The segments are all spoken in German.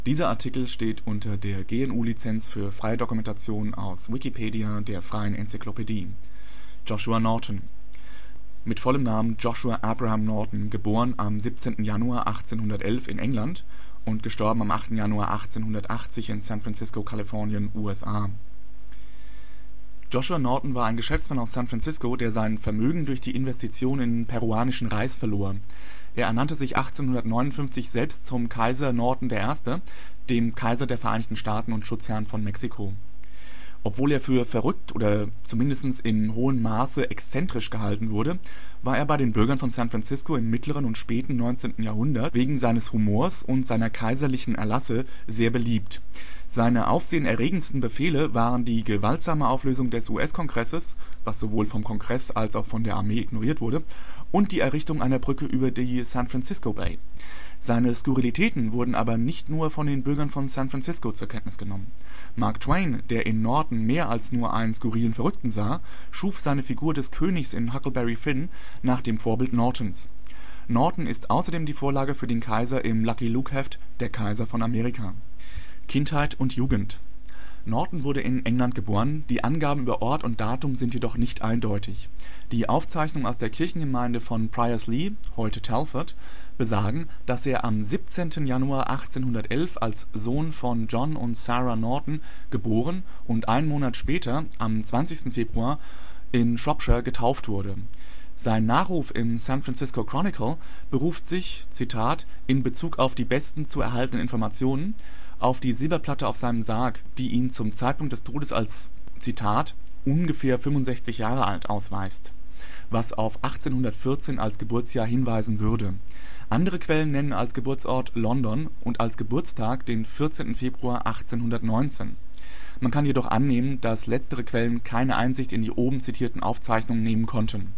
Dieser Artikel steht unter der GNU Lizenz für freie Dokumentation, aus Wikipedia, der freien Enzyklopädie. Joshua Norton mit vollem Namen Joshua Abraham Norton (* am 17. Januar 1811 in England und † am 8. Januar 1880 in San Francisco, Kalifornien, USA). Joshua Norton war ein Geschäftsmann aus San Francisco, der sein Vermögen durch die Investition in peruanischen Reis verlor. Er ernannte sich 1859 selbst zum Kaiser Norton I., dem Kaiser der Vereinigten Staaten und Schutzherrn von Mexiko. Obwohl er für verrückt oder zumindest in hohem Maße exzentrisch gehalten wurde, war er bei den Bürgern von San Francisco im mittleren und späten 19. Jahrhundert wegen seines Humors und seiner kaiserlichen Erlasse sehr beliebt. Seine aufsehenerregendsten Befehle waren die gewaltsame Auflösung des US-Kongresses, was sowohl vom Kongress als auch von der Armee ignoriert wurde, und die Errichtung einer Brücke über die San Francisco Bay. Seine Skurrilitäten wurden aber nicht nur von den Bürgern von San Francisco zur Kenntnis genommen. Mark Twain, der in Norton mehr als nur einen skurrilen Verrückten sah, schuf seine Figur des Königs in Huckleberry Finn nach dem Vorbild Nortons. Norton ist außerdem die Vorlage für den Kaiser im Lucky Luke-Heft Der Kaiser von Amerika. Kindheit und Jugend. Norton wurde in England geboren, die Angaben über Ort und Datum sind jedoch nicht eindeutig. Die Aufzeichnungen aus der Kirchengemeinde von Priors-Lee (heute Telford) besagen, dass er am 17. Januar 1811 als Sohn von John und Sarah Norton geboren und einen Monat später, am 20. Februar, in Shropshire getauft wurde. Sein Nachruf im San Francisco Chronicle beruft sich, Zitat, in Bezug auf die besten zu erhaltenen Informationen, auf die Silberplatte auf seinem Sarg, die ihn zum Zeitpunkt des Todes als, Zitat, ungefähr 65 Jahre alt ausweist, was auf 1814 als Geburtsjahr hinweisen würde. Andere Quellen nennen als Geburtsort London und als Geburtstag den 14. Februar 1819. Man kann jedoch annehmen, dass letztere Quellen keine Einsicht in die oben zitierten Aufzeichnungen nehmen konnten.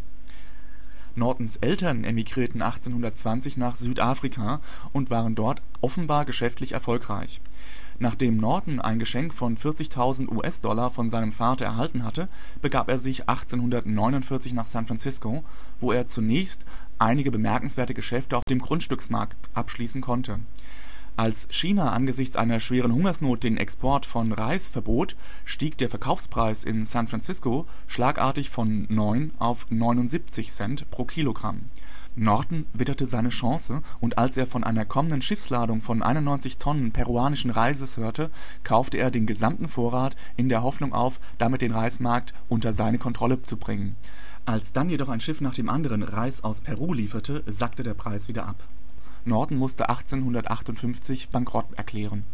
Nortons Eltern emigrierten 1820 nach Südafrika und waren dort offenbar geschäftlich erfolgreich. Nachdem Norton ein Geschenk von 40.000 US-Dollar von seinem Vater erhalten hatte, begab er sich 1849 nach San Francisco, wo er zunächst einige bemerkenswerte Geschäfte auf dem Grundstücksmarkt abschließen konnte. Als China angesichts einer schweren Hungersnot den Export von Reis verbot, stieg der Verkaufspreis in San Francisco schlagartig von 9 auf 79 Cent pro Kilogramm. Norton witterte seine Chance, und als er von einer kommenden Schiffsladung von 91 Tonnen peruanischen Reises hörte, kaufte er den gesamten Vorrat in der Hoffnung auf, damit den Reismarkt unter seine Kontrolle zu bringen. Als dann jedoch ein Schiff nach dem anderen Reis aus Peru lieferte, sackte der Preis wieder ab. Norton musste 1858 Bankrott erklären.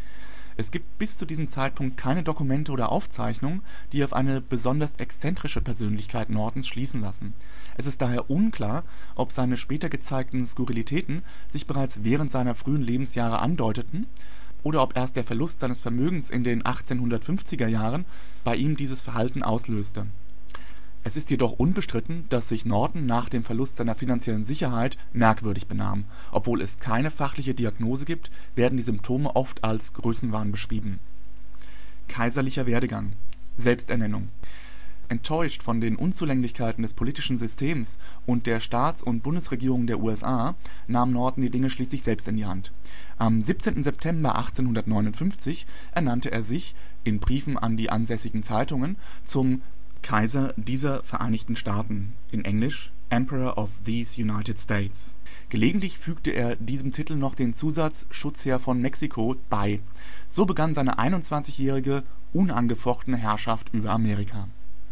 Es gibt bis zu diesem Zeitpunkt keine Dokumente oder Aufzeichnungen, die auf eine besonders exzentrische Persönlichkeit Nortons schließen lassen. Es ist daher unklar, ob seine später gezeigten Skurrilitäten sich bereits während seiner frühen Lebensjahre andeuteten oder ob erst der Verlust seines Vermögens in den 1850er Jahren bei ihm dieses Verhalten auslöste. Es ist jedoch unbestritten, dass sich Norton nach dem Verlust seiner finanziellen Sicherheit merkwürdig benahm. Obwohl es keine fachliche Diagnose gibt, werden die Symptome oft als Größenwahn beschrieben. Kaiserlicher Werdegang. Selbsternennung. Enttäuscht von den Unzulänglichkeiten des politischen Systems und der Staats - und Bundesregierung der USA nahm Norton die Dinge schließlich selbst in die Hand. Am 17. September 1859 ernannte er sich, in Briefen an die ansässigen Zeitungen, zum Kaiser dieser Vereinigten Staaten, in Englisch Emperor of these United States. Gelegentlich fügte er diesem Titel noch den Zusatz Schutzherr von Mexiko bei. So begann seine 21-jährige, unangefochtene Herrschaft über Amerika.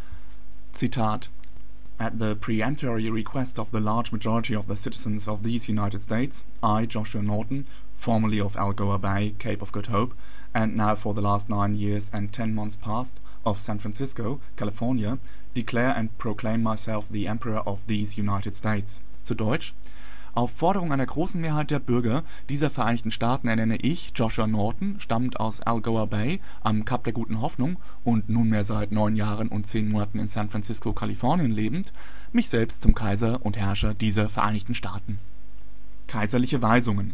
Zitat: At the peremptory request of the large majority of the citizens of these United States, I, Joshua Norton, formerly of Algoa Bay, Cape of Good Hope, and now for the last 9 years and 10 months past, of San Francisco, California, declare and proclaim myself the Emperor of these United States. Zu Deutsch: Auf Forderung einer großen Mehrheit der Bürger dieser Vereinigten Staaten ernenne ich, Joshua Norton, stammend aus Algoa Bay am Kap der Guten Hoffnung und nunmehr seit 9 Jahren und 10 Monaten in San Francisco, Kalifornien lebend, mich selbst zum Kaiser und Herrscher dieser Vereinigten Staaten. Kaiserliche Weisungen.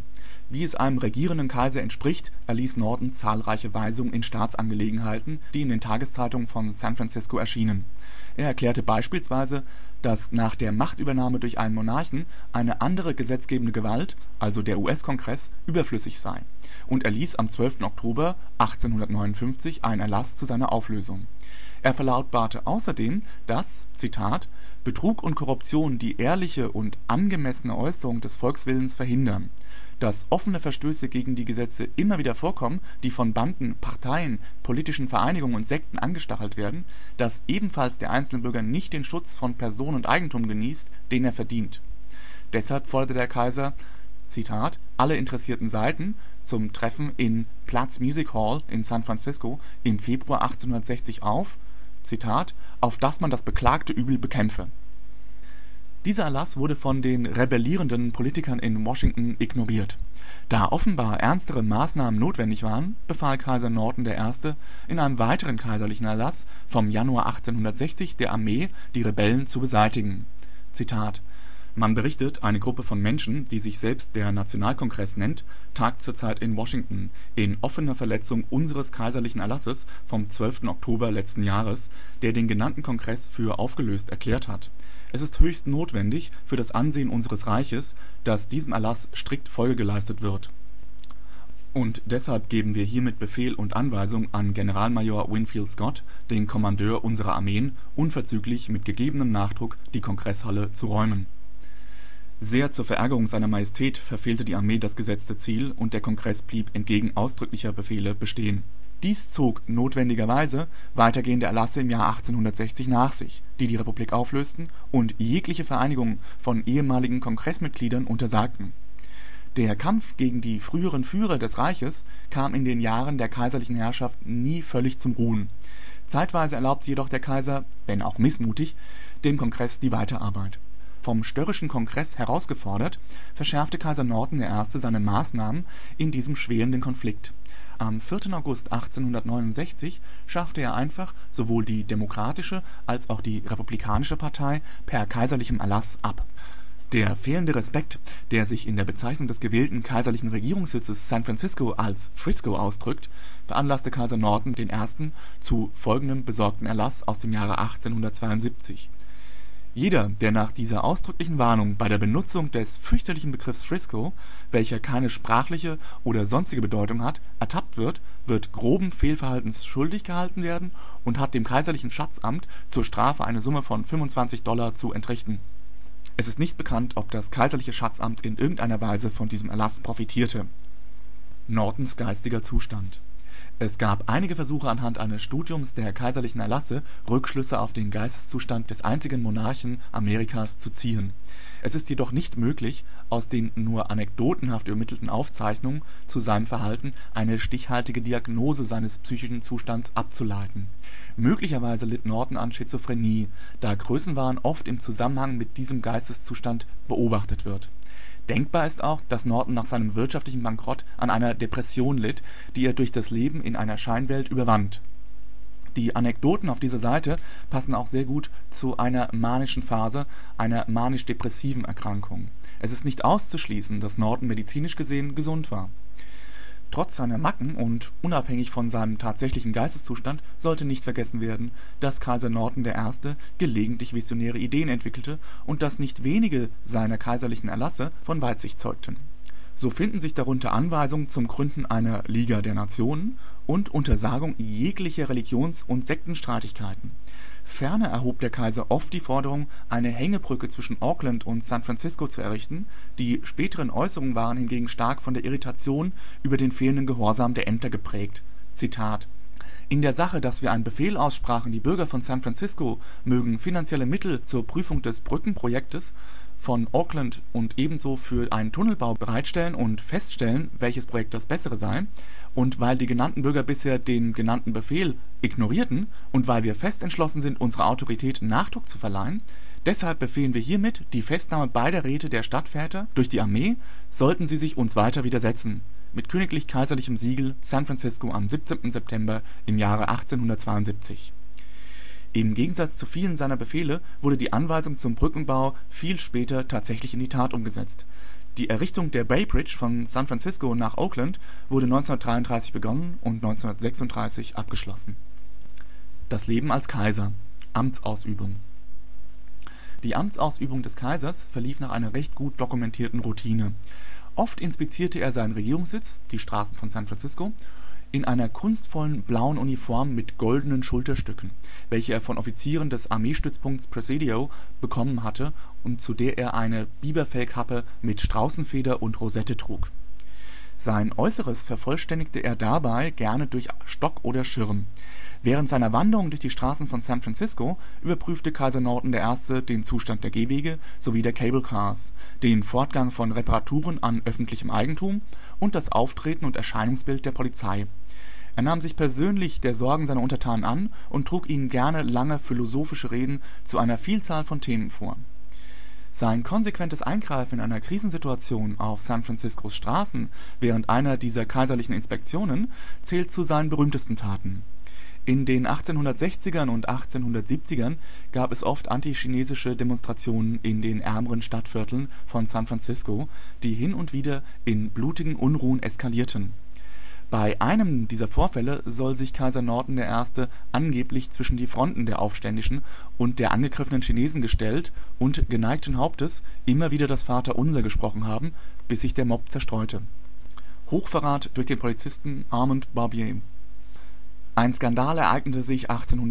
Wie es einem regierenden Kaiser entspricht, erließ Norton zahlreiche Weisungen in Staatsangelegenheiten, die in den Tageszeitungen von San Francisco erschienen. Er erklärte beispielsweise, dass nach der Machtübernahme durch einen Monarchen eine andere gesetzgebende Gewalt, also der US-Kongress, überflüssig sei, und erließ am 12. Oktober 1859 einen Erlass zu seiner Auflösung. Er verlautbarte außerdem, dass, Zitat, Betrug und Korruption die ehrliche und angemessene Äußerung des Volkswillens verhindern, dass offene Verstöße gegen die Gesetze immer wieder vorkommen, die von Banden, Parteien, politischen Vereinigungen und Sekten angestachelt werden, dass ebenfalls der einzelne Bürger nicht den Schutz von Person und Eigentum genießt, den er verdient. Deshalb forderte der Kaiser, Zitat, alle interessierten Seiten zum Treffen in Platz Music Hall in San Francisco im Februar 1860 auf, Zitat, auf dass man das beklagte Übel bekämpfe. Dieser Erlass wurde von den rebellierenden Politikern in Washington ignoriert. Da offenbar ernstere Maßnahmen notwendig waren, befahl Kaiser Norton I. in einem weiteren kaiserlichen Erlass vom Januar 1860 der Armee, die Rebellen zu beseitigen. Zitat: Man berichtet, eine Gruppe von Menschen, die sich selbst der Nationalkongress nennt, tagt zurzeit in Washington, in offener Verletzung unseres kaiserlichen Erlasses vom 12. Oktober letzten Jahres, der den genannten Kongress für aufgelöst erklärt hat. Es ist höchst notwendig für das Ansehen unseres Reiches, dass diesem Erlass strikt Folge geleistet wird. Und deshalb geben wir hiermit Befehl und Anweisung an Generalmajor Winfield Scott, den Kommandeur unserer Armeen, unverzüglich mit gegebenem Nachdruck die Kongresshalle zu räumen. Sehr zur Verärgerung seiner Majestät verfehlte die Armee das gesetzte Ziel und der Kongress blieb entgegen ausdrücklicher Befehle bestehen. Dies zog notwendigerweise weitergehende Erlasse im Jahr 1860 nach sich, die die Republik auflösten und jegliche Vereinigung von ehemaligen Kongressmitgliedern untersagten. Der Kampf gegen die früheren Führer des Reiches kam in den Jahren der kaiserlichen Herrschaft nie völlig zum Ruhen. Zeitweise erlaubte jedoch der Kaiser, wenn auch missmutig, dem Kongress die Weiterarbeit. Vom störrischen Kongress herausgefordert, verschärfte Kaiser Norton I. seine Maßnahmen in diesem schwelenden Konflikt. Am 4. August 1869 schaffte er einfach sowohl die Demokratische als auch die Republikanische Partei per kaiserlichem Erlass ab. Der fehlende Respekt, der sich in der Bezeichnung des gewählten kaiserlichen Regierungssitzes San Francisco als Frisco ausdrückt, veranlasste Kaiser Norton I. zu folgendem besorgten Erlass aus dem Jahre 1872. Jeder, der nach dieser ausdrücklichen Warnung bei der Benutzung des fürchterlichen Begriffs Frisco, welcher keine sprachliche oder sonstige Bedeutung hat, ertappt wird, wird groben Fehlverhaltens schuldig gehalten werden und hat dem kaiserlichen Schatzamt zur Strafe eine Summe von $25 zu entrichten. Es ist nicht bekannt, ob das kaiserliche Schatzamt in irgendeiner Weise von diesem Erlass profitierte. Nortons geistiger Zustand. Es gab einige Versuche anhand eines Studiums der kaiserlichen Erlasse, Rückschlüsse auf den Geisteszustand des einzigen Monarchen Amerikas zu ziehen. Es ist jedoch nicht möglich, aus den nur anekdotenhaft übermittelten Aufzeichnungen zu seinem Verhalten eine stichhaltige Diagnose seines psychischen Zustands abzuleiten. Möglicherweise litt Norton an Schizophrenie, da Größenwahn oft im Zusammenhang mit diesem Geisteszustand beobachtet wird. Denkbar ist auch, dass Norton nach seinem wirtschaftlichen Bankrott an einer Depression litt, die er durch das Leben in einer Scheinwelt überwand. Die Anekdoten auf dieser Seite passen auch sehr gut zu einer manischen Phase, einer manisch-depressiven Erkrankung. Es ist nicht auszuschließen, dass Norton medizinisch gesehen gesund war. Trotz seiner Macken und unabhängig von seinem tatsächlichen Geisteszustand sollte nicht vergessen werden, dass Kaiser Norton I. gelegentlich visionäre Ideen entwickelte und dass nicht wenige seiner kaiserlichen Erlasse von Weitsicht zeugten. So finden sich darunter Anweisungen zum Gründen einer Liga der Nationen und Untersagung jeglicher Religions- und Sektenstreitigkeiten. Ferner erhob der Kaiser oft die Forderung, eine Hängebrücke zwischen Auckland und San Francisco zu errichten, die späteren Äußerungen waren hingegen stark von der Irritation über den fehlenden Gehorsam der Ämter geprägt. Zitat: In der Sache, dass wir einen Befehl aussprachen, die Bürger von San Francisco mögen finanzielle Mittel zur Prüfung des Brückenprojektes von Auckland und ebenso für einen Tunnelbau bereitstellen und feststellen, welches Projekt das bessere sei, und weil die genannten Bürger bisher den genannten Befehl ignorierten und weil wir fest entschlossen sind, unserer Autorität Nachdruck zu verleihen, deshalb befehlen wir hiermit die Festnahme beider Räte der Stadtväter durch die Armee, sollten sie sich uns weiter widersetzen. Mit königlich-kaiserlichem Siegel, San Francisco am 17. September im Jahre 1872. Im Gegensatz zu vielen seiner Befehle wurde die Anweisung zum Brückenbau viel später tatsächlich in die Tat umgesetzt. Die Errichtung der Bay Bridge von San Francisco nach Oakland wurde 1933 begonnen und 1936 abgeschlossen. Das Leben als Kaiser. Amtsausübung. Die Amtsausübung des Kaisers verlief nach einer recht gut dokumentierten Routine. Oft inspizierte er seinen Regierungssitz, die Straßen von San Francisco, in einer kunstvollen blauen Uniform mit goldenen Schulterstücken, welche er von Offizieren des Armeestützpunkts Presidio bekommen hatte und zu der er eine Biberfellkappe mit Straußenfeder und Rosette trug. Sein Äußeres vervollständigte er dabei gerne durch Stock oder Schirm. Während seiner Wanderung durch die Straßen von San Francisco überprüfte Kaiser Norton I. den Zustand der Gehwege sowie der Cable Cars, den Fortgang von Reparaturen an öffentlichem Eigentum und das Auftreten und Erscheinungsbild der Polizei. Er nahm sich persönlich der Sorgen seiner Untertanen an und trug ihnen gerne lange philosophische Reden zu einer Vielzahl von Themen vor. Sein konsequentes Eingreifen in einer Krisensituation auf San Franciscos Straßen während einer dieser kaiserlichen Inspektionen zählt zu seinen berühmtesten Taten. In den 1860ern und 1870ern gab es oft antichinesische Demonstrationen in den ärmeren Stadtvierteln von San Francisco, die hin und wieder in blutigen Unruhen eskalierten. Bei einem dieser Vorfälle soll sich Kaiser Norton I. angeblich zwischen die Fronten der Aufständischen und der angegriffenen Chinesen gestellt und geneigten Hauptes immer wieder das Vaterunser gesprochen haben, bis sich der Mob zerstreute. Hochverrat durch den Polizisten Armand Barbier. Ein Skandal ereignete sich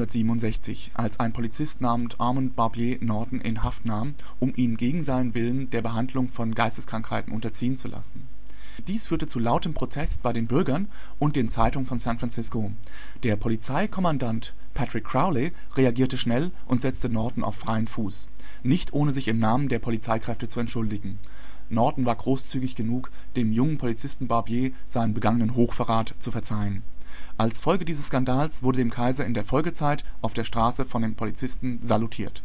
1867, als ein Polizist namens Armand Barbier Norton in Haft nahm, um ihn gegen seinen Willen der Behandlung von Geisteskrankheiten unterziehen zu lassen. Dies führte zu lautem Protest bei den Bürgern und den Zeitungen von San Francisco. Der Polizeikommandant Patrick Crowley reagierte schnell und setzte Norton auf freien Fuß, nicht ohne sich im Namen der Polizeikräfte zu entschuldigen. Norton war großzügig genug, dem jungen Polizisten Barbier seinen begangenen Hochverrat zu verzeihen. Als Folge dieses Skandals wurde dem Kaiser in der Folgezeit auf der Straße von den Polizisten salutiert.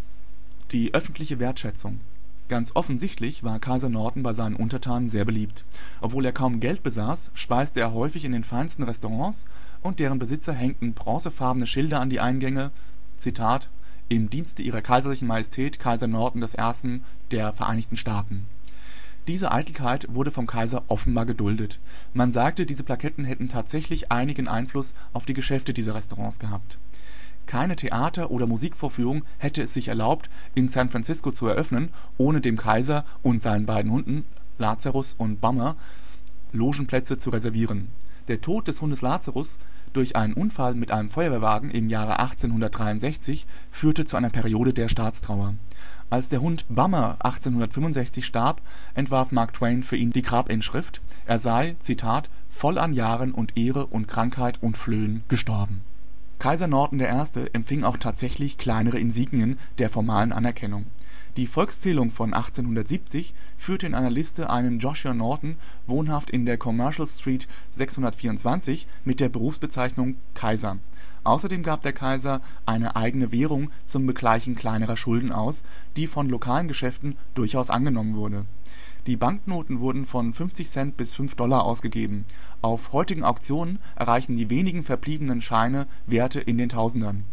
Die öffentliche Wertschätzung. Ganz offensichtlich war Kaiser Norton bei seinen Untertanen sehr beliebt. Obwohl er kaum Geld besaß, speiste er häufig in den feinsten Restaurants und deren Besitzer hängten bronzefarbene Schilder an die Eingänge, Zitat, im Dienste ihrer kaiserlichen Majestät Kaiser Norton I. der Vereinigten Staaten. Diese Eitelkeit wurde vom Kaiser offenbar geduldet. Man sagte, diese Plaketten hätten tatsächlich einigen Einfluss auf die Geschäfte dieser Restaurants gehabt. Keine Theater - oder Musikvorführung hätte es sich erlaubt, in San Francisco zu eröffnen, ohne dem Kaiser und seinen beiden Hunden, Lazarus und Bummer, Logenplätze zu reservieren. Der Tod des Hundes Lazarus durch einen Unfall mit einem Feuerwehrwagen im Jahre 1863 führte zu einer Periode der Staatstrauer. Als der Hund Bummer 1865 starb, entwarf Mark Twain für ihn die Grabinschrift, er sei, Zitat, voll an Jahren und Ehre und Krankheit und Flöhen gestorben. Kaiser Norton I. empfing auch tatsächlich kleinere Insignien der formalen Anerkennung. Die Volkszählung von 1870 führte in einer Liste einen Joshua Norton, wohnhaft in der Commercial Street 624, mit der Berufsbezeichnung Kaiser. Außerdem gab der Kaiser eine eigene Währung zum Begleichen kleinerer Schulden aus, die von lokalen Geschäften durchaus angenommen wurde. Die Banknoten wurden von 50 Cent bis $5 ausgegeben. Auf heutigen Auktionen erreichen die wenigen verbliebenen Scheine Werte in den Tausendern.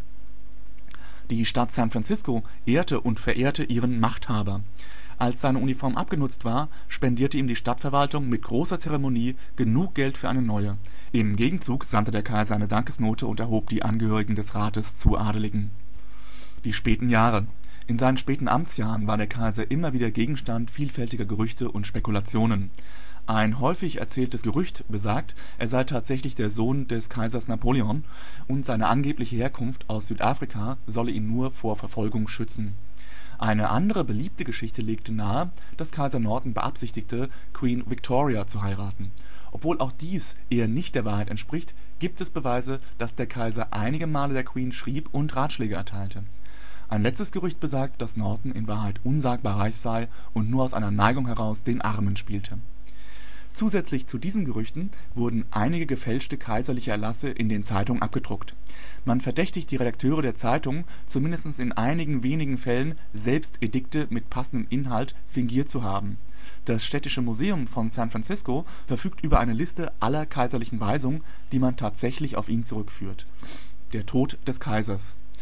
Die Stadt San Francisco ehrte und verehrte ihren Machthaber. Als seine Uniform abgenutzt war, spendierte ihm die Stadtverwaltung mit großer Zeremonie genug Geld für eine neue. Im Gegenzug sandte der Kaiser eine Dankesnote und erhob die Angehörigen des Rates zu Adeligen. Die späten Jahre. In seinen späten Amtsjahren war der Kaiser immer wieder Gegenstand vielfältiger Gerüchte und Spekulationen. Ein häufig erzähltes Gerücht besagt, er sei tatsächlich der Sohn des Kaisers Napoleon und seine angebliche Herkunft aus Südafrika solle ihn nur vor Verfolgung schützen. Eine andere beliebte Geschichte legte nahe, dass Kaiser Norton beabsichtigte, Queen Victoria zu heiraten. Obwohl auch dies eher nicht der Wahrheit entspricht, gibt es Beweise, dass der Kaiser einige Male der Queen schrieb und Ratschläge erteilte. Ein letztes Gerücht besagt, dass Norton in Wahrheit unsagbar reich sei und nur aus einer Neigung heraus den Armen spielte. Zusätzlich zu diesen Gerüchten wurden einige gefälschte kaiserliche Erlasse in den Zeitungen abgedruckt. Man verdächtigt die Redakteure der Zeitungen, zumindest in einigen wenigen Fällen selbst Edikte mit passendem Inhalt fingiert zu haben. Das Städtische Museum von San Francisco verfügt über eine Liste aller kaiserlichen Weisungen, die man tatsächlich auf ihn zurückführt. Der Tod des Kaisers.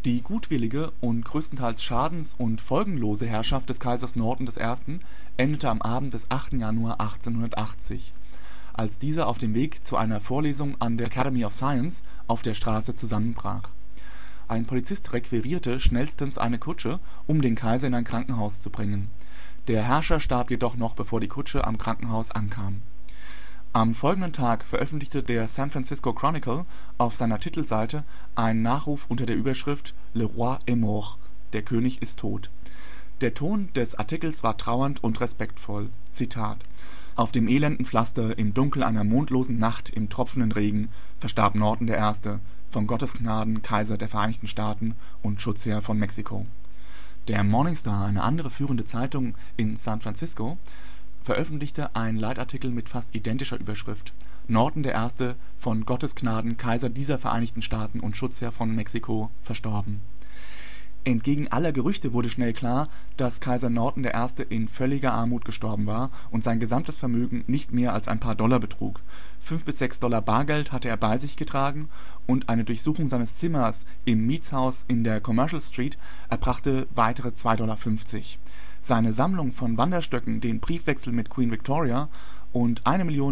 Die gutwillige und größtenteils schadens - und folgenlose Herrschaft des Kaisers Norton I. endete am Abend des 8. Januar 1880, als dieser auf dem Weg zu einer Vorlesung an der Academy of Science auf der Straße zusammenbrach. Ein Polizist requirierte schnellstens eine Kutsche, um den Kaiser in ein Krankenhaus zu bringen. Der Herrscher starb jedoch noch bevor die Kutsche am Krankenhaus ankam. Am folgenden Tag veröffentlichte der San Francisco Chronicle auf seiner Titelseite einen Nachruf unter der Überschrift Le roi est mort (Der König ist tot). Der Ton des Artikels war trauernd und respektvoll. Zitat: Auf dem elenden Pflaster, im Dunkel einer mondlosen Nacht, im tropfenden Regen, verstarb Norton I., von Gottes Gnaden Kaiser der Vereinigten Staaten und Schutzherr von Mexiko. Der Morning Star, eine andere führende Zeitung in San Francisco, veröffentlichte einen Leitartikel mit fast identischer Überschrift: Norton I., von Gottes Gnaden Kaiser dieser Vereinigten Staaten und Schutzherr von Mexiko, verstorben. Entgegen aller Gerüchte wurde schnell klar, dass Kaiser Norton I. in völliger Armut gestorben war und sein gesamtes Vermögen nicht mehr als ein paar Dollar betrug. $5 bis $6 Bargeld hatte er bei sich getragen, und eine Durchsuchung seines Zimmers im Mietshaus in der Commercial Street erbrachte weitere $2,50. Seine Sammlung von Wanderstöcken, den Briefwechsel mit Queen Victoria und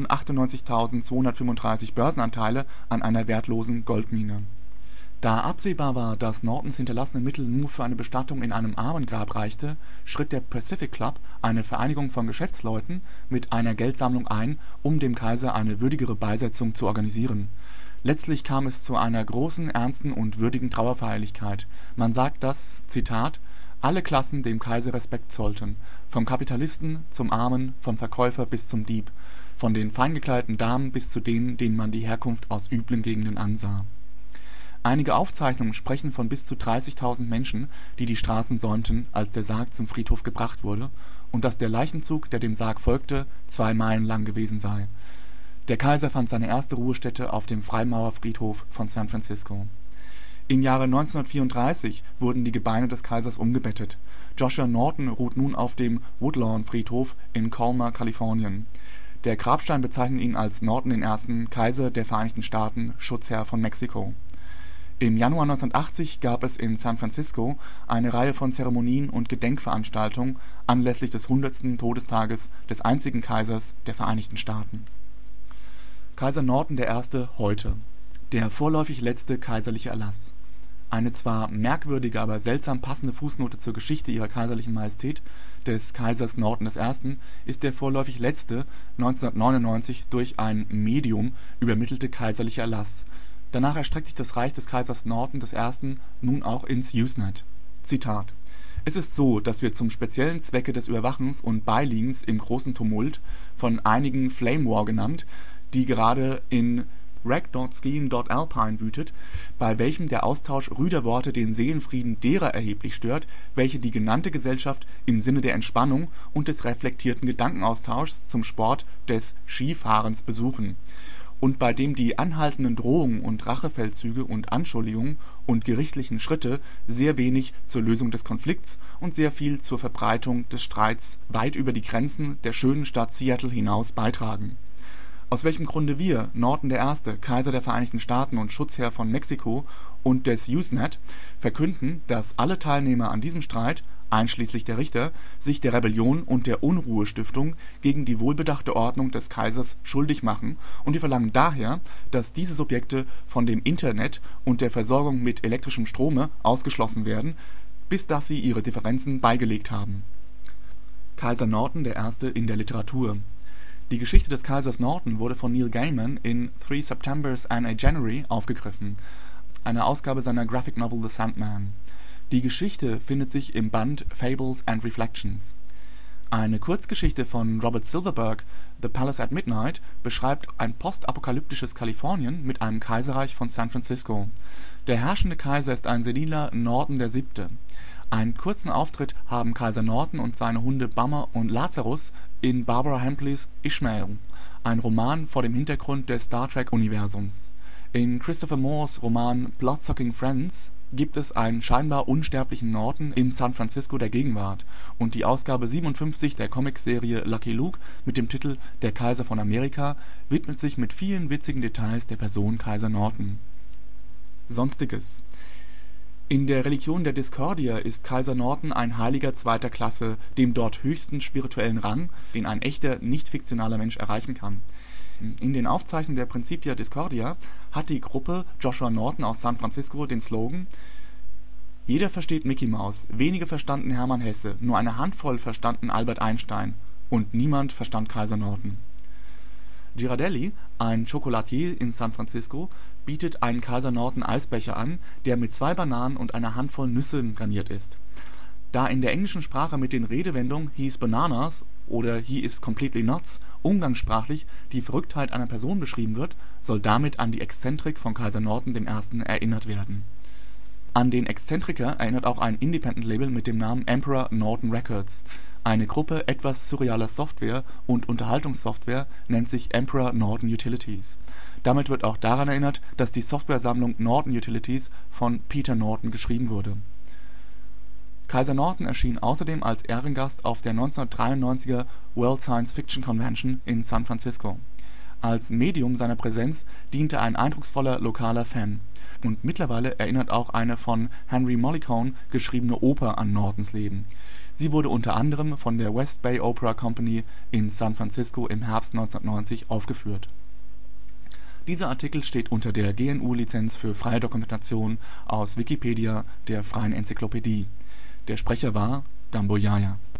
1.098.235 Börsenanteile an einer wertlosen Goldmine. Da absehbar war, dass Nortons hinterlassene Mittel nur für eine Bestattung in einem Armengrab reichte, schritt der Pacific Club, eine Vereinigung von Geschäftsleuten, mit einer Geldsammlung ein, um dem Kaiser eine würdigere Beisetzung zu organisieren. Letztlich kam es zu einer großen, ernsten und würdigen Trauerfeierlichkeit. Man sagt, dass, Zitat, alle Klassen dem Kaiser Respekt zollten, vom Kapitalisten zum Armen, vom Verkäufer bis zum Dieb, von den feingekleideten Damen bis zu denen, denen man die Herkunft aus üblen Gegenden ansah. Einige Aufzeichnungen sprechen von bis zu 30.000 Menschen, die die Straßen säumten, als der Sarg zum Friedhof gebracht wurde, und dass der Leichenzug, der dem Sarg folgte, 2 Meilen lang gewesen sei. Der Kaiser fand seine erste Ruhestätte auf dem Freimaurerfriedhof von San Francisco. Im Jahre 1934 wurden die Gebeine des Kaisers umgebettet. Joshua Norton ruht nun auf dem Woodlawn-Friedhof in Colma, Kalifornien. Der Grabstein bezeichnet ihn als Norton I., Kaiser der Vereinigten Staaten, Schutzherr von Mexiko. Im Januar 1980 gab es in San Francisco eine Reihe von Zeremonien und Gedenkveranstaltungen anlässlich des 100. Todestages des einzigen Kaisers der Vereinigten Staaten. Kaiser Norton I. heute. Der vorläufig letzte kaiserliche Erlass. Eine zwar merkwürdige, aber seltsam passende Fußnote zur Geschichte ihrer kaiserlichen Majestät, des Kaisers Norton I., ist der vorläufig letzte, 1999 durch ein Medium übermittelte kaiserliche Erlass. Danach erstreckt sich das Reich des Kaisers Norton I. nun auch ins Usenet. Zitat: Es ist so, dass wir zum speziellen Zwecke des Überwachens und Beiliegens im großen Tumult, von einigen Flame War genannt, die gerade in rag.skiing.alpine wütet, bei welchem der Austausch rüder Worte den Seelenfrieden derer erheblich stört, welche die genannte Gesellschaft im Sinne der Entspannung und des reflektierten Gedankenaustauschs zum Sport des Skifahrens besuchen, und bei dem die anhaltenden Drohungen und Rachefeldzüge und Anschuldigungen und gerichtlichen Schritte sehr wenig zur Lösung des Konflikts und sehr viel zur Verbreitung des Streits weit über die Grenzen der schönen Stadt Seattle hinaus beitragen. Aus welchem Grunde wir, Norton I., Kaiser der Vereinigten Staaten und Schutzherr von Mexiko und des Usenet, verkünden, dass alle Teilnehmer an diesem Streit, einschließlich der Richter, sich der Rebellion und der Unruhestiftung gegen die wohlbedachte Ordnung des Kaisers schuldig machen, und wir verlangen daher, dass diese Subjekte von dem Internet und der Versorgung mit elektrischem Strome ausgeschlossen werden, bis dass sie ihre Differenzen beigelegt haben. Kaiser Norton I. in der Literatur. Die Geschichte des Kaisers Norton wurde von Neil Gaiman in 3 Septembers and a January aufgegriffen, einer Ausgabe seiner Graphic Novel The Sandman. Die Geschichte findet sich im Band Fables and Reflections. Eine Kurzgeschichte von Robert Silverberg, The Palace at Midnight, beschreibt ein postapokalyptisches Kalifornien mit einem Kaiserreich von San Francisco. Der herrschende Kaiser ist ein seniler Norton VII. Einen kurzen Auftritt haben Kaiser Norton und seine Hunde Bummer und Lazarus in Barbara Hambleys Ishmael, ein Roman vor dem Hintergrund des Star-Trek-Universums. In Christopher Moores Roman Bloodsucking Friends gibt es einen scheinbar unsterblichen Norton im San Francisco der Gegenwart, und die Ausgabe 57 der Comicserie Lucky Luke mit dem Titel Der Kaiser von Amerika widmet sich mit vielen witzigen Details der Person Kaiser Norton. Sonstiges: In der Religion der Diskordier ist Kaiser Norton ein Heiliger zweiter Klasse, dem dort höchsten spirituellen Rang, den ein echter, nicht fiktionaler Mensch erreichen kann. In den Aufzeichnungen der Principia Discordia hat die Gruppe Joshua Norton aus San Francisco den Slogan: Jeder versteht Mickey Mouse, wenige verstanden Hermann Hesse, nur eine Handvoll verstanden Albert Einstein und niemand verstand Kaiser Norton. Ghirardelli, ein Chocolatier in San Francisco, bietet einen Kaiser Norton Eisbecher an, der mit 2 Bananen und einer Handvoll Nüssen garniert ist. Da in der englischen Sprache mit den Redewendungen he's bananas oder he is completely nuts umgangssprachlich die Verrücktheit einer Person beschrieben wird, soll damit an die Exzentrik von Kaiser Norton I. erinnert werden. An den Exzentriker erinnert auch ein Independent-Label mit dem Namen Emperor Norton Records. Eine Gruppe etwas surrealer Software und Unterhaltungssoftware nennt sich Emperor Norton Utilities. Damit wird auch daran erinnert, dass die Softwaresammlung Norton Utilities von Peter Norton geschrieben wurde. Kaiser Norton erschien außerdem als Ehrengast auf der 1993er World Science Fiction Convention in San Francisco. Als Medium seiner Präsenz diente ein eindrucksvoller lokaler Fan. Und mittlerweile erinnert auch eine von Henry Morricone geschriebene Oper an Nortons Leben. Sie wurde unter anderem von der West Bay Opera Company in San Francisco im Herbst 1990 aufgeführt. Dieser Artikel steht unter der GNU-Lizenz für freie Dokumentation, aus Wikipedia, der freien Enzyklopädie. Der Sprecher war Gambo Yahya.